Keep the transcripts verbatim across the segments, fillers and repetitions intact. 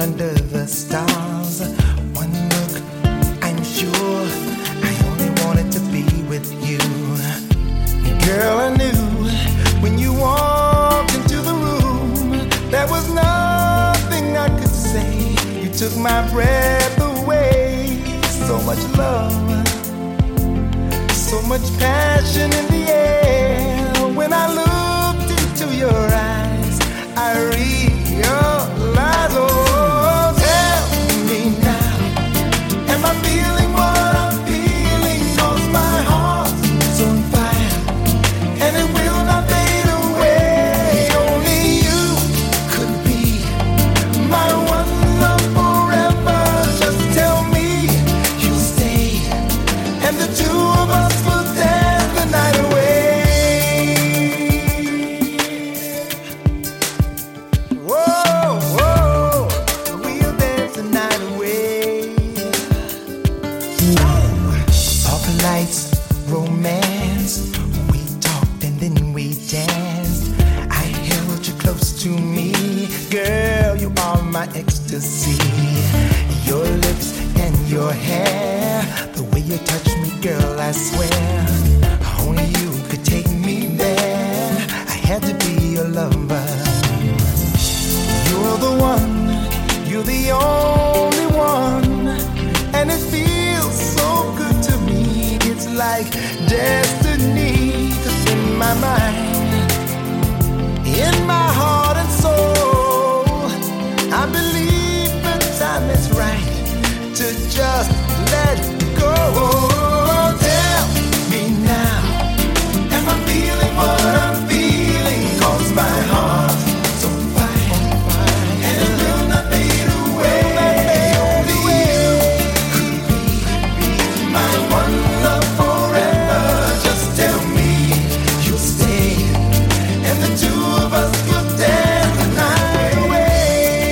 under the stars. One look, I'm sure I only wanted to be with you. Girl, I knew when you walked into the room, there was nothing I could say. You took my breath away. So much love, so much passion in the air. When I looked into your eyes, I realized, oh, tell me now, am I feeling what I'm feeling? 'Cause my heart's on fire, and it will not fade away. Only you could be my one love forever. Just tell me you'll stay, and the two of us will dance the night away. Whoa, whoa, we'll dance the night away. Soft lights, romance. We talked and then we danced. I held you close to me. Girl, you are my ecstasy. Your lips and your hair, the way you touch me, girl, I swear only you could take me there. I had to be your lover. You're the one, you're the only one, and it feels so good to me. It's like destiny. 'Cause in my mind, in my heart and soul, I believe the time is right to just let go. Tell me now, am I feeling what I'm feeling? 'Cause my heart's so fine, and it will not fade away. Only you could be my one love forever. Just tell me you'll stay, and the two of us will dance the night away.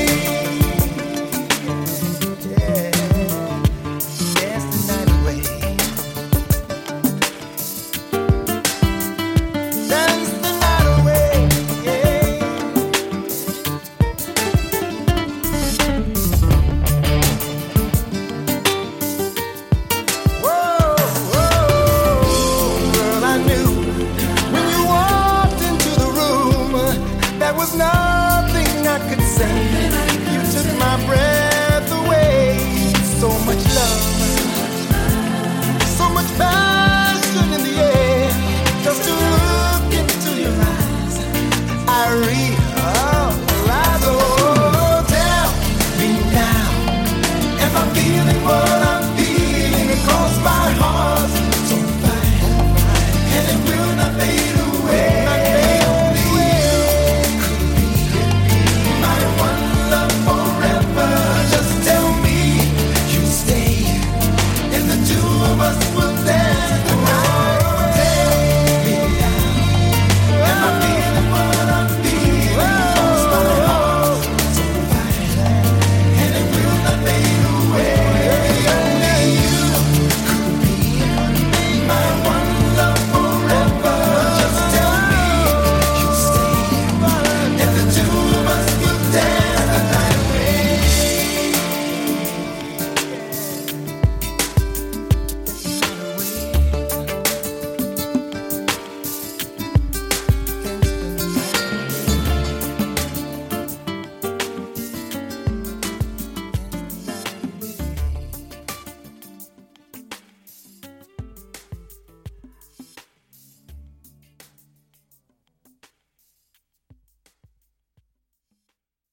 Yeah, dance the night away. Dance the night away. Yeah. Whoa, whoa, girl, I knew when you walked into the room, there was nothing I could say. You took my breath away. So much love, so much passion in the air. Just to look into your eyes, I realize, oh, tell me now, am I feeling what I'm feeling? 'Cause my heart's so fine, and it will not fade away. Only you could be my one love forever. Just tell me you stay, and the two of us will